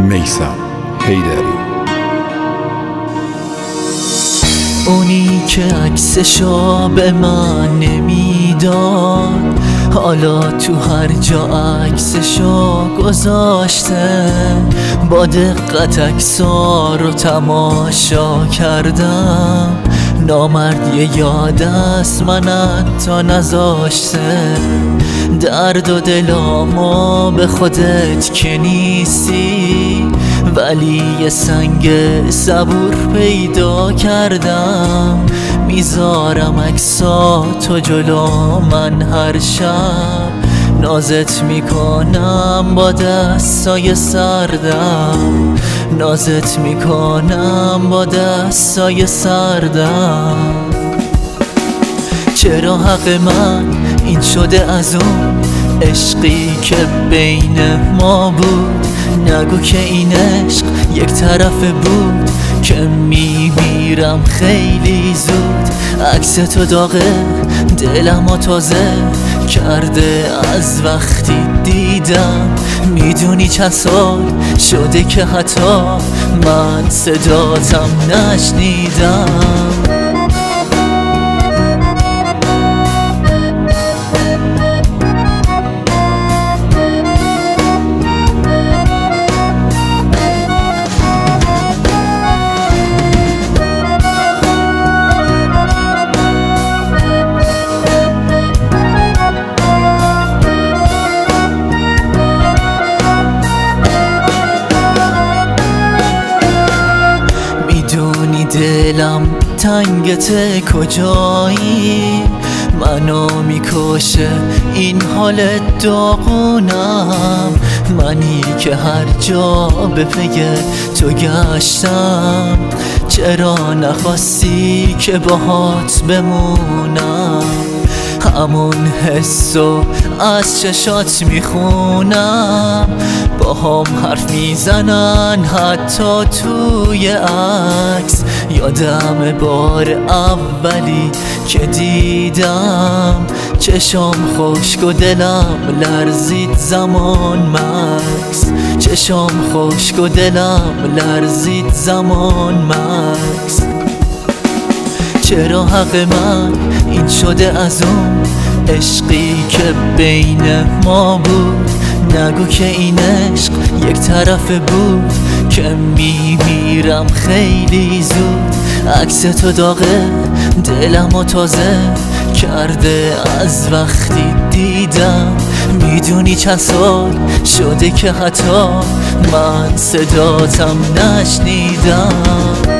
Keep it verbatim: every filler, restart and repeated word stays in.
میثم حیدری. اونی که عکسشو به من نمیداد، حالا تو هر جا عکسشو گذاشته. با دقت عکسا رو تماشا کردم، نامرد یه یاد از من حتی نذاشته. درد و دلامو به خودت که نیستی، ولی یه سنگ صبور پیدا کردم. میذارم عکسا تو جلو من هر شب، نازت میکنم با دستای سردم، نازت میکنم با دستای سردم. چرا حق من این شده از اون عشقی که بین ما بود؟ نگو که این عشق یک طرفه بود که میمیرم خیلی زود. عکس تو داغه دلمو تازه کرده از وقتی دیدم. میدونی چند سال شده که حتی من صداتم نشنیدم. دلم تنگته کجایی؟ منو میکشه این حال داغونم. منی که هر جا به پی تو گشتم، چرا نخواستی که باهات بمونم؟ همون حسو از چشات میخونم، با هم حرف میزنن حتی توی عکس. یادم بار اولی که دیدم، چشام خشک و دلم لرزید زمان مکس. چشام خشک و دلم لرزید زمان مکس. چرا حق من این شده از اون عشقی که بین ما بود؟ نگو که این عشق یک طرفه بود که میمیرم خیلی زود. عکس تو داغه دلمو تازه کرده از وقتی دیدم. میدونی چند سال شده که حتی من صداتم نشنیدم.